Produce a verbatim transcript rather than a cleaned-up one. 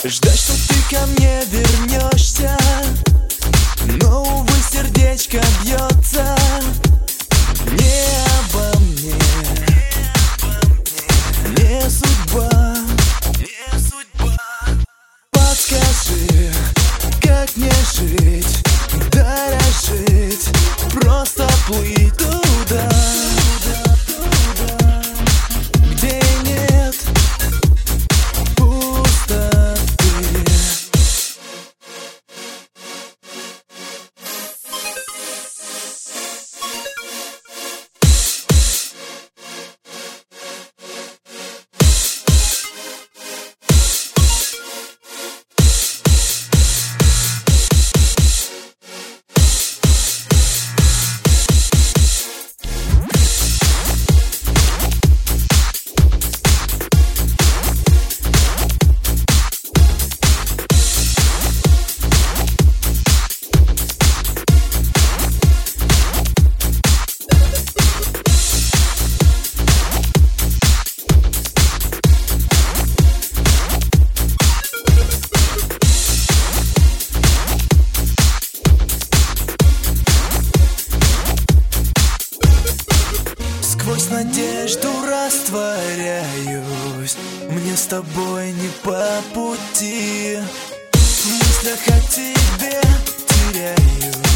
Ждать, что ты ко мне вернешься, но, увы, сердечко бьется не обо мне, не судьба. Подскажи, как мне жить, дорожить, просто плыть туда, где нет пустоты. Сквозь надежду растворяюсь, мне с тобой не по пути. В мыслях о тебе теряюсь.